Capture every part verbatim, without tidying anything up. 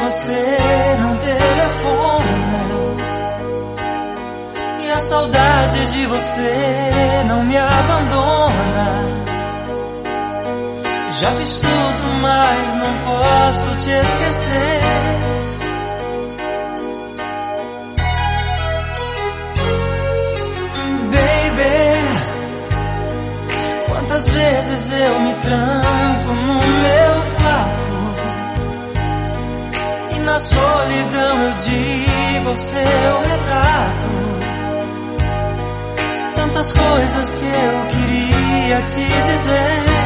você não telefona, e a saudade de você não me abandona. Já fiz tudo, mas não posso te esquecer. Baby, quantas vezes eu me tranco no meu quarto e na solidão eu digo ao seu retrato tantas coisas que eu queria te dizer.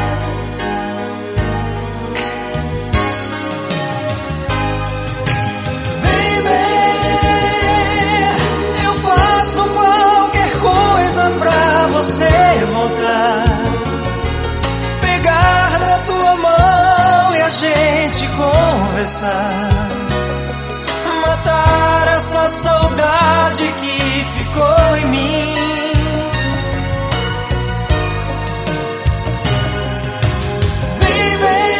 Pra você voltar, pegar na tua mão e a gente conversar, matar essa saudade que ficou em mim. Baby,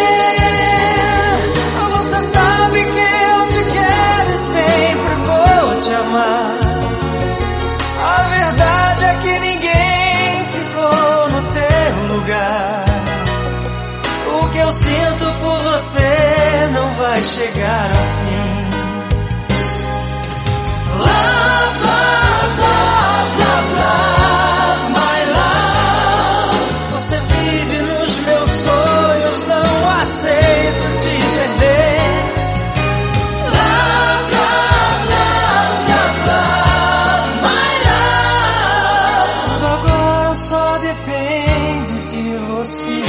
você sabe que eu te quero e sempre vou te amar. A verdade é que ninguém ficou no teu lugar. O que eu sinto por você não vai chegar ao fim. Love, love, love, love, love, my love. Você vive nos meus sonhos, não aceito te perder. Depende de você.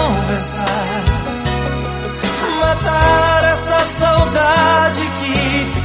Matar essa saudade que